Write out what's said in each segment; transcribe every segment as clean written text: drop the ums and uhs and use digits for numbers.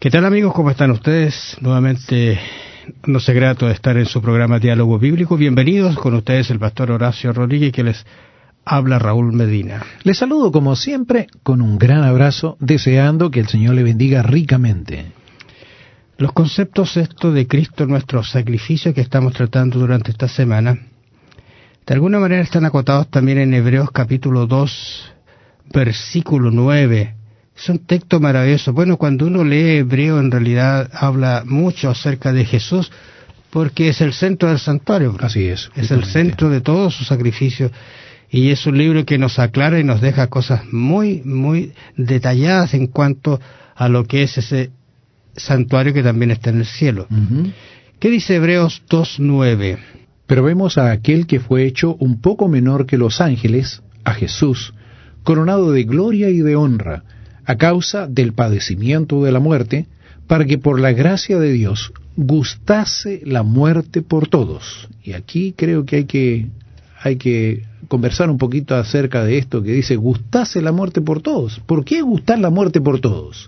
¿Qué tal, amigos? ¿Cómo están ustedes? Nuevamente nos es grato estar en su programa Diálogo Bíblico. Bienvenidos, con ustedes el pastor Horacio Rodríguez, que les habla Raúl Medina. Les saludo como siempre con un gran abrazo, deseando que el Señor le bendiga ricamente. Los conceptos de Cristo, nuestro sacrificio, que estamos tratando durante esta semana, de alguna manera están acotados también en Hebreos capítulo 2, versículo 9. Es un texto maravilloso. Bueno, cuando uno lee Hebreo, en realidad habla mucho acerca de Jesús, porque es el centro del santuario. Así es. Es el centro de todo su sacrificio. Y es un libro que nos aclara y nos deja cosas muy, muy detalladas en cuanto a lo que es ese santuario que también está en el cielo. ¿Qué dice Hebreos 2:9? Pero vemos a aquel que fue hecho un poco menor que los ángeles, a Jesús, coronado de gloria y de honra, a causa del padecimiento de la muerte, para que por la gracia de Dios gustase la muerte por todos. Y aquí creo que hay que conversar un poquito acerca de esto que dice, gustase la muerte por todos. ¿Por qué gustar la muerte por todos?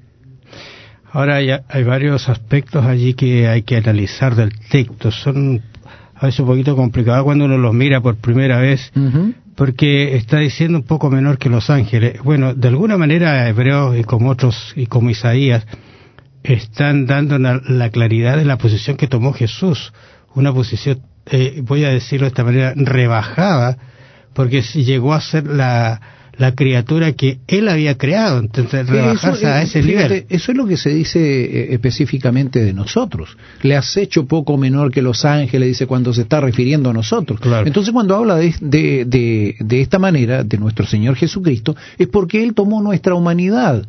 Ahora hay varios aspectos allí que hay que analizar del texto. Son a veces un poquito complicados cuando uno los mira por primera vez, porque está diciendo un poco menor que los ángeles. Bueno, de alguna manera Hebreos y como otros, y como Isaías, están dando la claridad de la posición que tomó Jesús. Una posición, voy a decirlo de esta manera, rebajada, porque llegó a ser la criatura que él había creado, entonces rebajarse a ese nivel. Eso es lo que se dice específicamente de nosotros. Le has hecho poco menor que los ángeles, dice, cuando se está refiriendo a nosotros. Claro. Entonces cuando habla de esta manera, de nuestro Señor Jesucristo, es porque Él tomó nuestra humanidad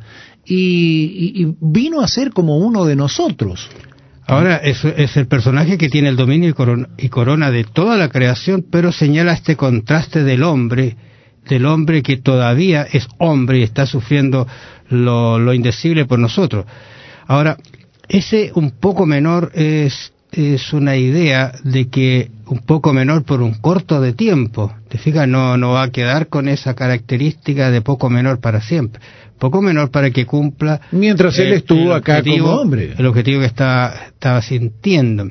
y vino a ser como uno de nosotros. Ahora, es el personaje que tiene el dominio y corona de toda la creación, pero señala este contraste del hombre que todavía es hombre y está sufriendo lo indecible por nosotros. Ahora, ese un poco menor es una idea de que un poco menor por un corto de tiempo. ¿Te fijas? No va a quedar con esa característica de poco menor para siempre. Poco menor para que cumpla... Mientras él estuvo acá como hombre. El objetivo que estaba sintiendo.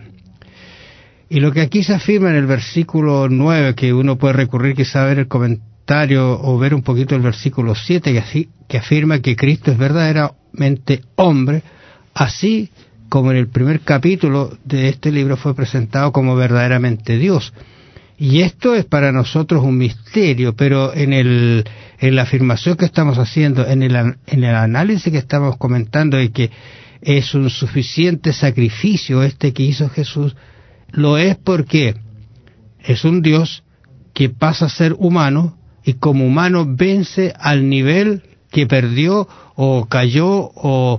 Y lo que aquí se afirma en el versículo 9, que uno puede recurrir quizá a ver el comentario o ver un poquito el versículo 7, que afirma que Cristo es verdaderamente hombre, así como en el primer capítulo de este libro fue presentado como verdaderamente Dios. Y esto es para nosotros un misterio, pero en la afirmación que estamos haciendo, en el análisis que estamos comentando de que es un suficiente sacrificio que hizo Jesús, lo es porque es un Dios que pasa a ser humano y como humano vence al nivel que perdió o cayó o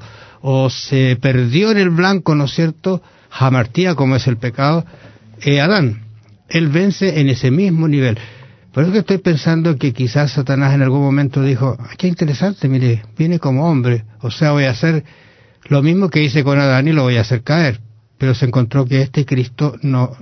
se perdió en el blanco, ¿no es cierto?, hamartía, como es el pecado, Adán. Él vence en ese mismo nivel. Por eso que estoy pensando que quizás Satanás en algún momento dijo, qué interesante, mire, viene como hombre, o sea, voy a hacer lo mismo que hice con Adán y lo voy a hacer caer. Pero se encontró que Cristo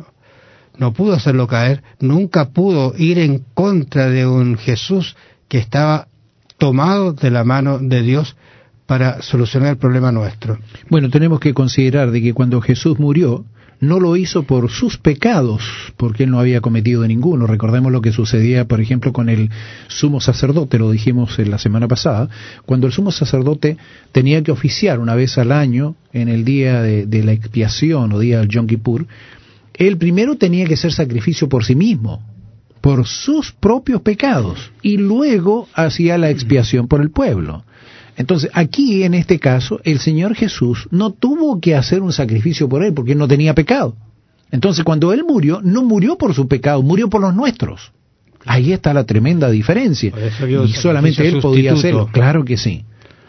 no pudo hacerlo caer, nunca pudo ir en contra de un Jesús que estaba tomado de la mano de Dios para solucionar el problema nuestro. Bueno, tenemos que considerar de que cuando Jesús murió, no lo hizo por sus pecados, porque él no había cometido ninguno. Recordemos lo que sucedía, por ejemplo, con el sumo sacerdote, lo dijimos en la semana pasada, cuando el sumo sacerdote tenía que oficiar una vez al año, en el día de la expiación o día del Yom Kippur, él primero tenía que hacer sacrificio por sí mismo, por sus propios pecados, y luego hacía la expiación por el pueblo. Entonces, aquí, en este caso, el Señor Jesús no tuvo que hacer un sacrificio por él, porque él no tenía pecado. Entonces, cuando él murió, no murió por su pecado, murió por los nuestros. Ahí está la tremenda diferencia. Y solamente él podía hacerlo. Claro que sí.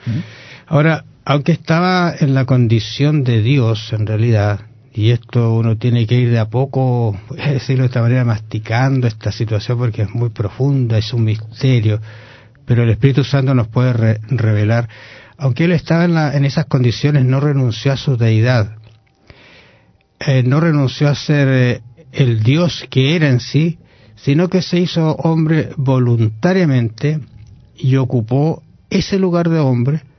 Ahora, aunque estaba en la condición de Dios, en realidad, y esto uno tiene que ir de a poco, voy a decirlo de esta manera, masticando esta situación porque es muy profunda, es un misterio, pero el Espíritu Santo nos puede revelar. Aunque él estaba en esas condiciones, no renunció a su deidad, no renunció a ser el Dios que era en sí, sino que se hizo hombre voluntariamente y ocupó ese lugar de hombre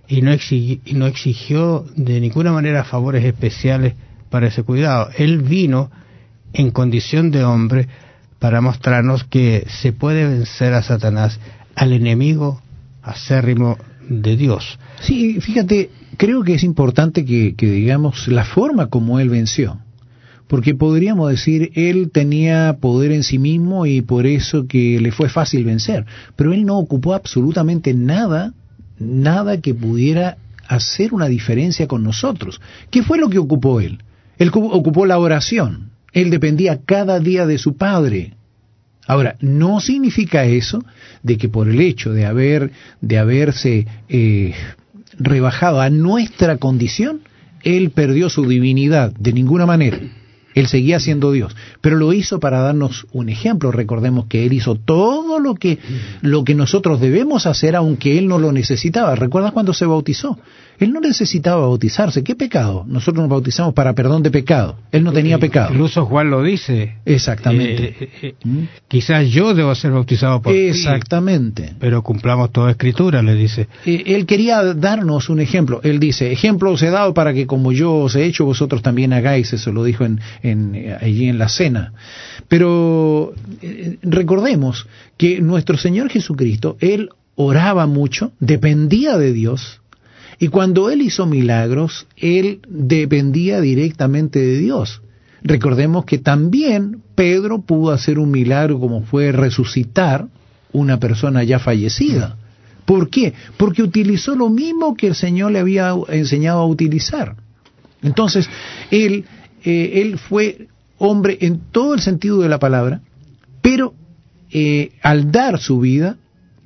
y no exigió de ninguna manera favores especiales para ese cuidado. Él vino en condición de hombre para mostrarnos que se puede vencer a Satanás, al enemigo acérrimo de Dios. Sí, fíjate, creo que es importante que digamos la forma como él venció, porque podríamos decir, él tenía poder en sí mismo y por eso que le fue fácil vencer, pero él no ocupó absolutamente nada que pudiera hacer una diferencia con nosotros. ¿Qué fue lo que ocupó él? Él ocupó la oración. Él dependía cada día de su Padre. Ahora, no significa eso de que por el hecho de haberse rebajado a nuestra condición, él perdió su divinidad, de ninguna manera. Él seguía siendo Dios, pero lo hizo para darnos un ejemplo. Recordemos que él hizo todo lo que nosotros debemos hacer, aunque él no lo necesitaba. ¿Recuerdas cuando se bautizó? Él no necesitaba bautizarse. ¿Qué pecado? Nosotros nos bautizamos para perdón de pecado. Él no tenía pecado. Incluso Juan lo dice. Exactamente. Quizás yo debo ser bautizado por ti. Exactamente. Pero cumplamos toda Escritura, le dice. Él quería darnos un ejemplo. Él dice, ejemplo os he dado para que como yo os he hecho, vosotros también hagáis. Eso lo dijo allí en la cena. Pero recordemos que nuestro Señor Jesucristo, Él oraba mucho, dependía de Dios, y cuando Él hizo milagros, Él dependía directamente de Dios. Recordemos que también Pedro pudo hacer un milagro como fue resucitar una persona ya fallecida. ¿Por qué? Porque utilizó lo mismo que el Señor le había enseñado a utilizar. Entonces, Él fue hombre en todo el sentido de la palabra, pero al dar su vida,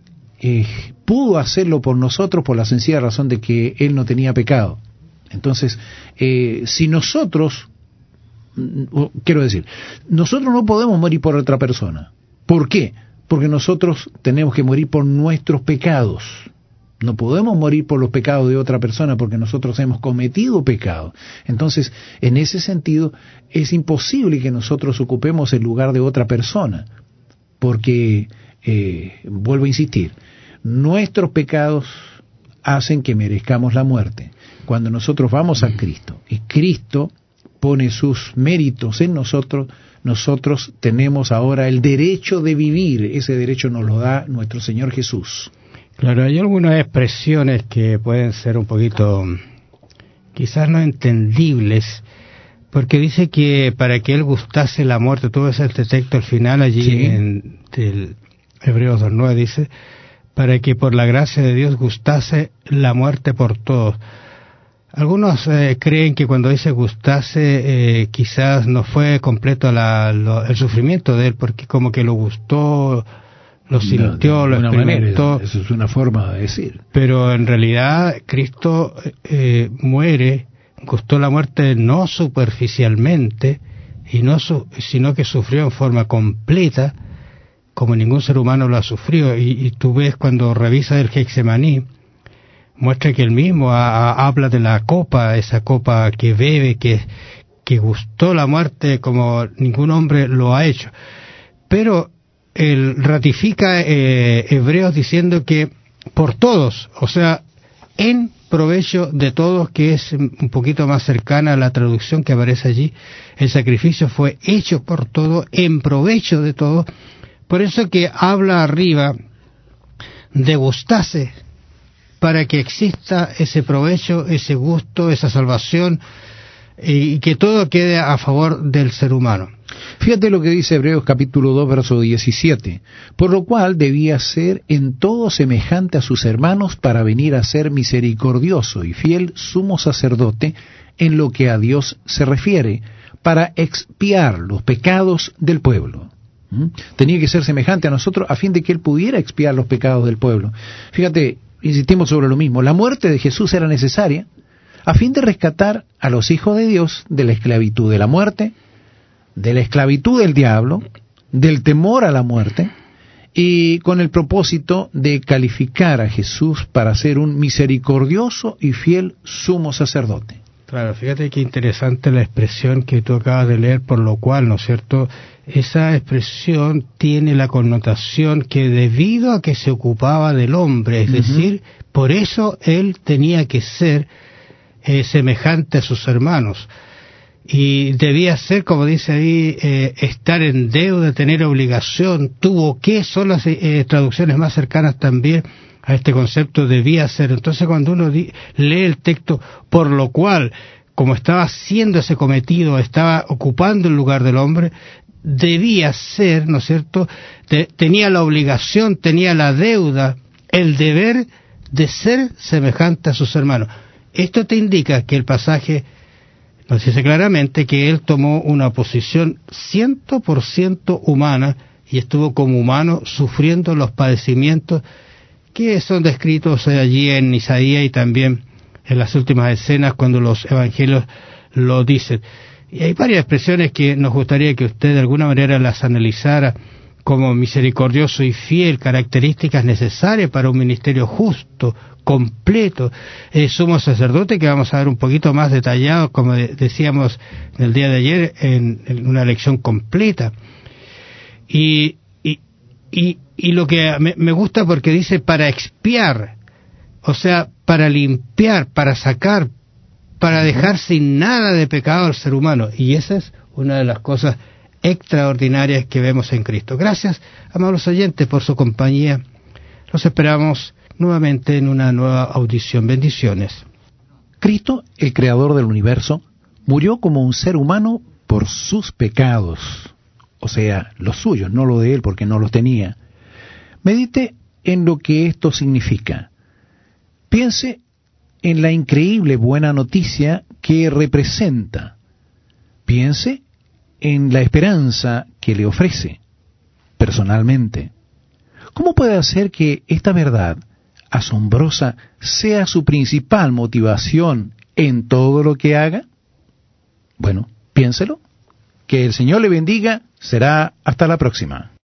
pudo hacerlo por nosotros por la sencilla razón de que Él no tenía pecado. Entonces, si nosotros, quiero decir, nosotros no podemos morir por otra persona. ¿Por qué? Porque nosotros tenemos que morir por nuestros pecados. No podemos morir por los pecados de otra persona porque nosotros hemos cometido pecado. Entonces, en ese sentido, es imposible que nosotros ocupemos el lugar de otra persona. Porque, vuelvo a insistir, nuestros pecados hacen que merezcamos la muerte. Cuando nosotros vamos a Cristo y Cristo pone sus méritos en nosotros, nosotros tenemos ahora el derecho de vivir. Ese derecho nos lo da nuestro Señor Jesús. Claro, hay algunas expresiones que pueden ser un poquito, quizás no entendibles, porque dice que para que Él gustase la muerte, tú ves este texto al final allí, sí, en Hebreos 2:9, dice, para que por la gracia de Dios gustase la muerte por todos. Algunos creen que cuando dice gustase, quizás no fue completo el sufrimiento de Él, porque como que lo gustó, lo sintió, lo experimentó. Manera, eso es una forma de decir. Pero en realidad Cristo muere, gustó la muerte no superficialmente, sino que sufrió en forma completa, como ningún ser humano lo ha sufrido. Y tú ves cuando revisas el Getsemaní, muestra que él mismo habla de la copa, esa copa que bebe, que gustó la muerte como ningún hombre lo ha hecho. Pero él ratifica Hebreos diciendo que por todos, o sea, en provecho de todos, que es un poquito más cercana a la traducción que aparece allí, el sacrificio fue hecho por todos, en provecho de todos. Por eso que habla arriba de gustase, para que exista ese provecho, ese gusto, esa salvación, y que todo quede a favor del ser humano. Fíjate lo que dice Hebreos capítulo 2, verso 17. Por lo cual debía ser en todo semejante a sus hermanos para venir a ser misericordioso y fiel sumo sacerdote en lo que a Dios se refiere, para expiar los pecados del pueblo. Tenía que ser semejante a nosotros a fin de que Él pudiera expiar los pecados del pueblo. Fíjate, insistimos sobre lo mismo. La muerte de Jesús era necesaria a fin de rescatar a los hijos de Dios de la esclavitud de la muerte, de la esclavitud del diablo, del temor a la muerte, y con el propósito de calificar a Jesús para ser un misericordioso y fiel sumo sacerdote. Claro, fíjate qué interesante la expresión que tú acabas de leer, por lo cual, ¿no es cierto?, esa expresión tiene la connotación que debido a que se ocupaba del hombre, es decir, Por eso él tenía que ser semejante a sus hermanos. Y debía ser, como dice ahí, estar en deuda, tener obligación, tuvo que, son las traducciones más cercanas también a este concepto, debía ser. Entonces cuando uno lee el texto, por lo cual, como estaba haciendo ese cometido, estaba ocupando el lugar del hombre, debía ser, ¿no es cierto?, tenía la obligación, tenía la deuda, el deber de ser semejante a sus hermanos. Esto te indica que el pasaje nos dice claramente que él tomó una posición 100% humana y estuvo como humano sufriendo los padecimientos que son descritos allí en Isaías y también en las últimas escenas cuando los evangelios lo dicen. Y hay varias expresiones que nos gustaría que usted de alguna manera las analizara como misericordioso y fiel, características necesarias para un ministerio justo, completo, sumo sacerdote, que vamos a ver un poquito más detallado, como decíamos el día de ayer, en una lección completa. Y lo que me gusta porque dice para expiar, o sea, para limpiar, para sacar, para dejar sin nada de pecado al ser humano. Y esa es una de las cosas extraordinarias que vemos en Cristo. Gracias, amables oyentes, por su compañía. Los esperamos nuevamente en una nueva audición. Bendiciones. Cristo, el creador del universo, murió como un ser humano por sus pecados, o sea, los suyos, no lo de él porque no los tenía. Medite en lo que esto significa. Piense en la increíble buena noticia que representa. Piense en la esperanza que le ofrece personalmente. ¿Cómo puede hacer que esta verdad asombrosa sea su principal motivación en todo lo que haga? Bueno, piénselo. Que el Señor le bendiga. Será hasta la próxima.